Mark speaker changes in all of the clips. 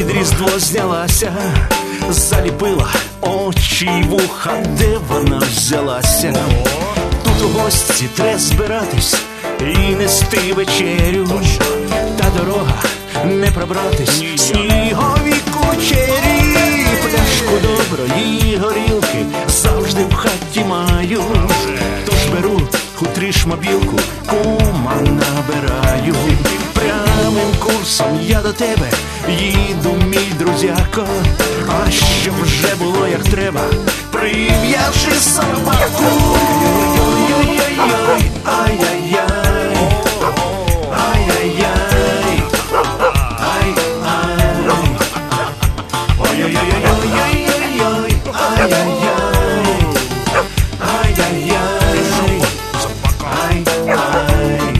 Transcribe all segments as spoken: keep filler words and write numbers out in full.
Speaker 1: під Різдво знялася, заліпила очі й вуха, де вона взялася. Тут у гості треба збиратись і нести вечерю, та дорога не пробратись, снігові кучері. Пляшку доброї горілки завжди в хаті маю, тож беру хутріш мобілку, кума набираю. Прямим курсом я до тебе їду, мій друзяко, а щоб вже було як треба, прив'явши собаку. Ой-ой-ой, ай-яй-яй, ай-яй-яй, ай-ай, ой-ой-ой-ой-ой-ой, ай-яй-яй, ай-яй-яй, ай-ай.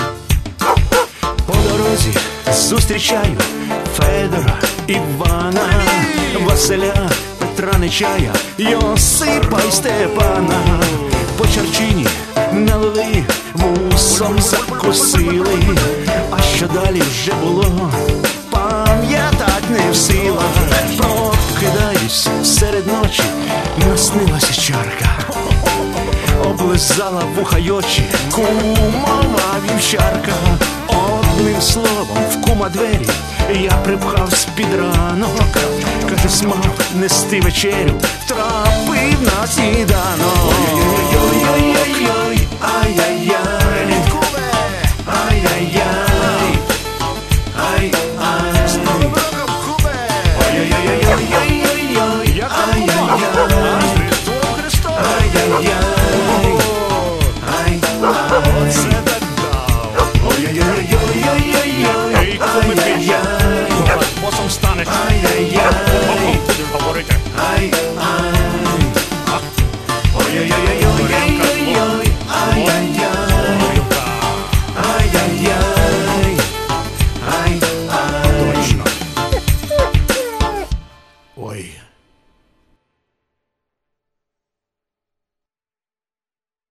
Speaker 1: По дорозі зустрічаю Федора, Івана, Василя, Петра Нечая, Йосипа й Степана. По чарчині налили, вусом закусили, а що далі вже було, пам'ятать не в силах. Прокидаюсь серед ночі, наснилася чарка, облизала вуха й очі кумова вівчарка. Одним словом, в кума двері я припхав з-під ранок. Каже, смак нести вечерю, втрапив на сніданок. Ой-ой-ой-ой-ой, ай-яй-яй, ай-яй-яй, ай-ай, ой-ой-ой-ой-ой-ой, ай-яй-яй, ай-яй-яй, ай-яй-яй,
Speaker 2: Босом станеш,
Speaker 1: ай-яй-яй,
Speaker 2: будеш говорити.
Speaker 1: ай-ай, ой-ой-ой-ой-ой-ой, ай-яй-яй, ай-яй-яй, ай-ай.
Speaker 2: Точно. Ой.